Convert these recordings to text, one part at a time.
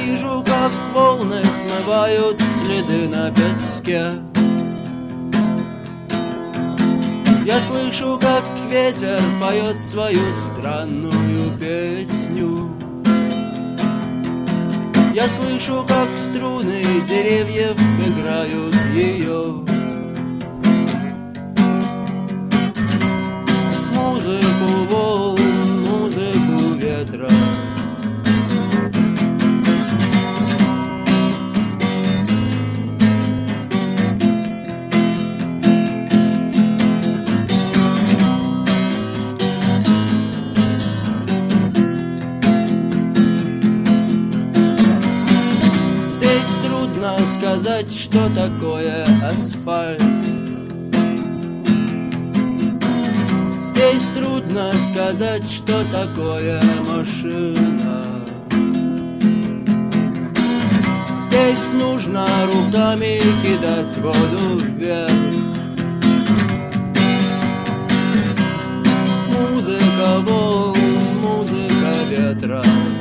вижу, как волны смывают следы на песке. Я слышу, как ветер поет свою странную песню. Я слышу, как струны деревьев играют ее. Музыку волн, музыку ветра. Сказать, что такое асфальт. Здесь трудно сказать, что такое машина. Здесь нужно руками кидать воду вверх. Музыка волн, музыка ветра.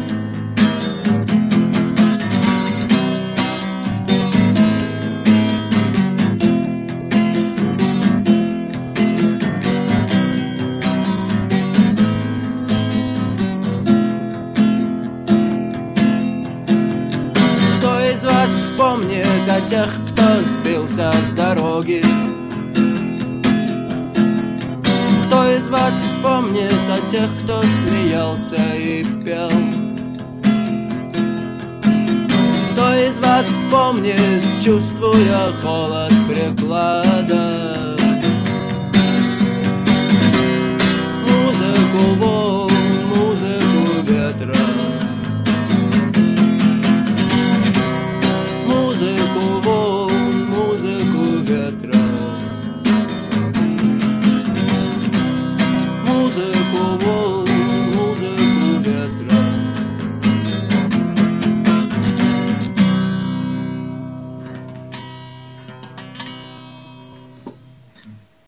Вспомнит о тех, кто сбился с дороги. Кто из вас вспомнит о тех, кто смеялся и пел? Кто из вас вспомнит, чувствуя холод приклада?